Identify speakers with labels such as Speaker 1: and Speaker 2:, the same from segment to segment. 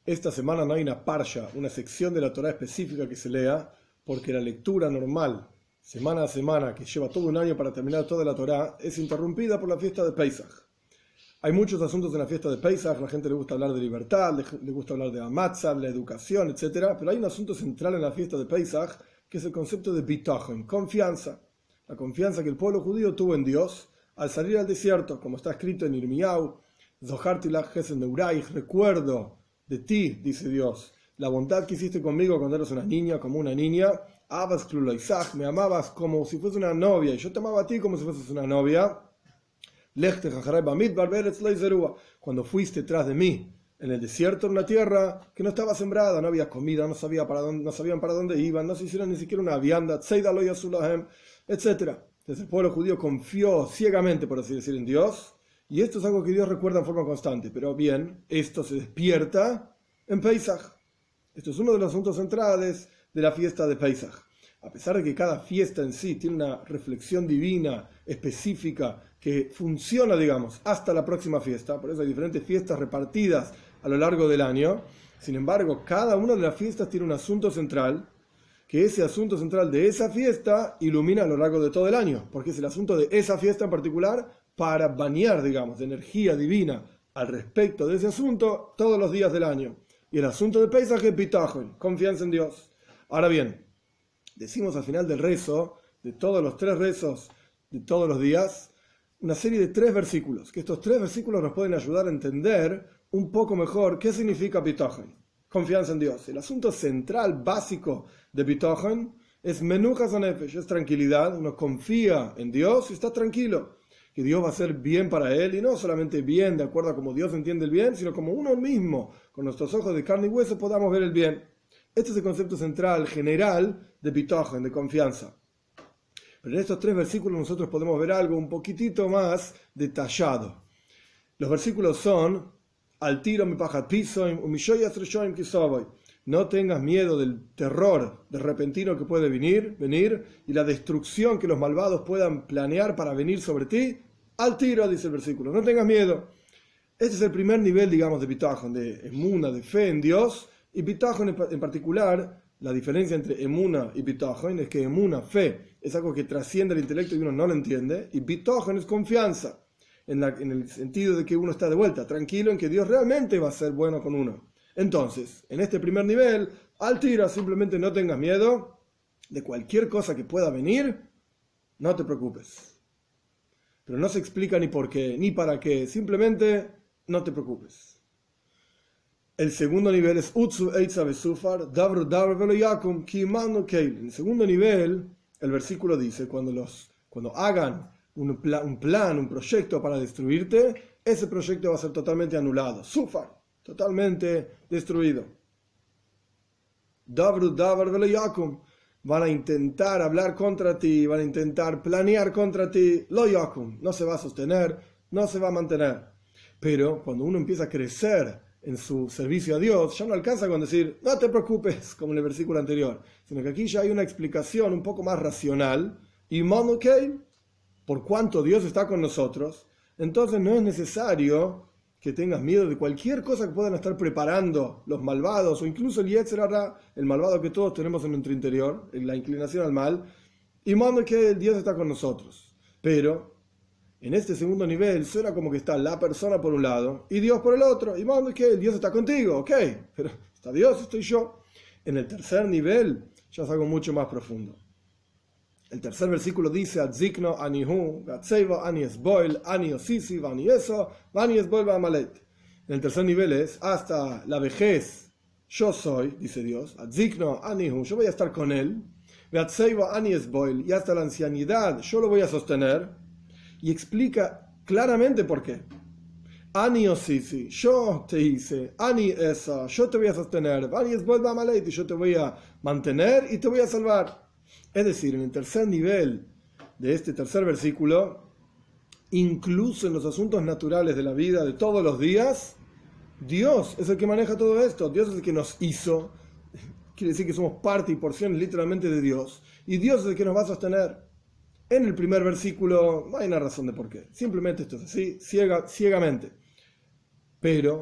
Speaker 1: Esta semana no hay una parsha, una sección de la Torá específica que se lea, porque la lectura normal, semana a semana, que lleva todo un año para terminar toda la Torá, es interrumpida por la fiesta de Pesach. Hay muchos asuntos en la fiesta de Pesach, la gente le gusta hablar de libertad, le gusta hablar de la matzah, la educación, etc. Pero hay un asunto central en la fiesta de Pesach, que es el concepto de bitachon, confianza. La confianza que el pueblo judío tuvo en Dios al salir al desierto, como está escrito en Irmiyahu, Zoharti lach chesed neuraich, recuerdo de ti, dice Dios, la bondad que hiciste conmigo cuando eras una niña, como una niña, Abbas kluloisach, me amabas como si fuese una novia, y yo te amaba a ti como si fueses una novia. Cuando fuiste tras de mí en el desierto, en una tierra que no estaba sembrada, no había comida, no sabían para dónde iban, no se hicieron ni siquiera una vianda, etc. Entonces el pueblo judío confió ciegamente, por así decir, en Dios, y esto es algo que Dios recuerda en forma constante. Pero bien, esto se despierta en Pesach. Esto es uno de los asuntos centrales de la fiesta de Pesach. A pesar de que cada fiesta en sí tiene una reflexión divina específica que funciona, digamos, hasta la próxima fiesta, por eso hay diferentes fiestas repartidas a lo largo del año, sin embargo, cada una de las fiestas tiene un asunto central, que ese asunto central de esa fiesta ilumina a lo largo de todo el año, porque es el asunto de esa fiesta en particular para bañar, digamos, de energía divina al respecto de ese asunto todos los días del año. Y el asunto de Pesach es bitachon, confianza en Dios. Ahora bien, decimos al final del rezo, de todos los 3 rezos de todos los días, una serie de 3 versículos, que estos 3 versículos nos pueden ayudar a entender un poco mejor qué significa bitachon, confianza en Dios. El asunto central, básico de bitachon es menujas hanefesh, es tranquilidad. Uno confía en Dios y está tranquilo, que Dios va a hacer bien para él, y no solamente bien de acuerdo a cómo Dios entiende el bien, sino como uno mismo, con nuestros ojos de carne y hueso, podamos ver el bien. Este es el concepto central, general, de bitachon, de confianza. Pero en estos 3 versículos nosotros podemos ver algo un poquitito más detallado. Los versículos son: Al tiro mi pajat pisoim, umishoyas reshoim kisoboy. No tengas miedo del terror de repentino que puede venir, y la destrucción que los malvados puedan planear para venir sobre ti. Al tiro, dice el versículo, no tengas miedo. Este es el primer nivel, digamos, de bitachon, de emuna, de fe en Dios. Y bitachon en particular, la diferencia entre emuna y bitachon es que emuna, fe, es algo que trasciende el intelecto y uno no lo entiende, y bitachon es confianza, en el sentido de que uno está de vuelta, tranquilo en que Dios realmente va a ser bueno con uno. Entonces, en este primer nivel, al tiro, simplemente no tengas miedo de cualquier cosa que pueda venir, no te preocupes. Pero no se explica ni por qué, ni para qué, simplemente no te preocupes. El segundo nivel es Utsu Eitza Besufar, Davru Davru Velo Yakum, Ki Manu Keil. En el segundo nivel, el versículo dice, cuando hagan un plan, un proyecto para destruirte, ese proyecto va a ser totalmente anulado. Sufar, totalmente destruido. Davru Davru Velo Yakum. Van a intentar hablar contra ti, van a intentar planear contra ti. Lo Yakum. No se va a sostener, no se va a mantener. Pero cuando uno empieza a crecer en su servicio a Dios, ya no alcanza con decir, no te preocupes, como en el versículo anterior, sino que aquí ya hay una explicación un poco más racional, y por cuanto Dios está con nosotros, entonces no es necesario que tengas miedo de cualquier cosa que puedan estar preparando los malvados, o incluso el Yetzer Hara, el malvado que todos tenemos en nuestro interior, la inclinación al mal, y Dios está con nosotros. Pero en este segundo nivel suena como que está la persona por un lado y Dios por el otro. Y Dios está contigo, ok, pero está Dios, estoy yo. En el tercer nivel ya es algo mucho más profundo. El tercer versículo dice: Adzikno anihu, gatseiva ani esboil, ani osisi, vani eso, vani esboil vamalet. En el tercer nivel es: hasta la vejez yo soy, dice Dios. Adzikno anihu, yo voy a estar con él. Gatseiva ani esboil, y hasta la ancianidad yo lo voy a sostener. Y explica claramente por qué. Ani osisi, yo te hice. Ani esa, yo te voy a sostener. Ani esboil vamalet, y yo te voy a mantener y te voy a salvar. Es decir, en el tercer nivel de este tercer versículo, incluso en los asuntos naturales de la vida de todos los días, Dios es el que maneja todo esto. Dios es el que nos hizo. Quiere decir que somos parte y porción literalmente de Dios. Y Dios es el que nos va a sostener. En el primer versículo no hay una razón de por qué. Simplemente esto es así, ciegamente. Pero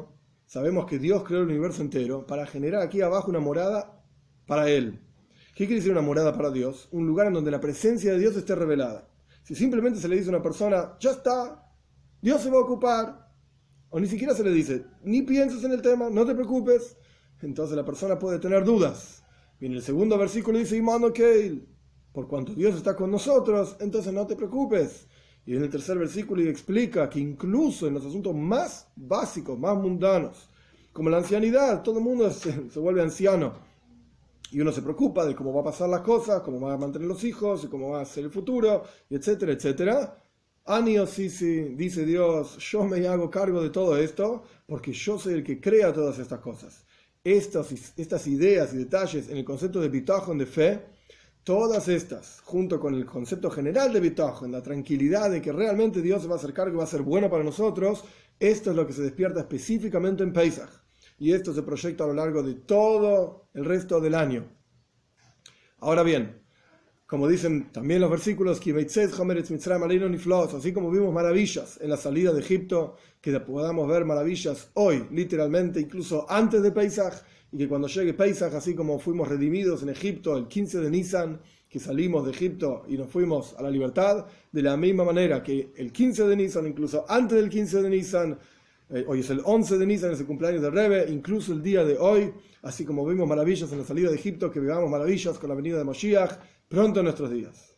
Speaker 1: sabemos que Dios creó el universo entero para generar aquí abajo una morada para Él. ¿Qué quiere decir una morada para Dios? Un lugar en donde la presencia de Dios esté revelada. Si simplemente se le dice a una persona, ya está, Dios se va a ocupar, o ni siquiera se le dice, ni pienses en el tema, no te preocupes, entonces la persona puede tener dudas. Y en el segundo versículo dice, Imano Keil, por cuanto Dios está con nosotros, entonces no te preocupes. Y en el tercer versículo explica que incluso en los asuntos más básicos, más mundanos, como la ancianidad, todo el mundo se vuelve anciano. Y uno se preocupa de cómo va a pasar las cosas, cómo va a mantener los hijos, y cómo va a ser el futuro, y etcétera, etcétera. Anio sí, dice Dios, yo me hago cargo de todo esto, porque yo soy el que crea todas estas cosas. Estas ideas y detalles en el concepto de bitajón, de fe, todas estas, junto con el concepto general de bitajón, la tranquilidad de que realmente Dios se va a hacer cargo y va a ser bueno para nosotros, esto es lo que se despierta específicamente en Pesaj. Y esto se proyecta a lo largo de todo el resto del año. Ahora bien, como dicen también los versículos, así como vimos maravillas en la salida de Egipto, que podamos ver maravillas hoy, literalmente, incluso antes de Pesaj, y que cuando llegue Pesaj, así como fuimos redimidos en Egipto el 15 de Nisan, que salimos de Egipto y nos fuimos a la libertad, de la misma manera que el 15 de Nisan, incluso antes del 15 de Nisan, hoy es el 11 de Nisan, es el cumpleaños de Rebbe, incluso el día de hoy, así como vimos maravillas en la salida de Egipto, que vivamos maravillas con la venida de Moshiach pronto en nuestros días.